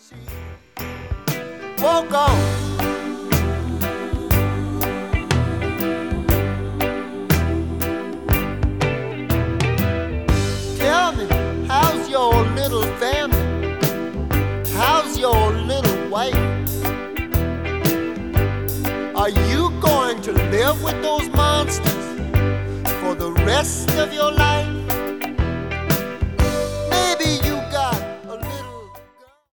Walk on. Tell me, how's your little family? How's your little wife? Are you going to live with those monsters for the rest of your life?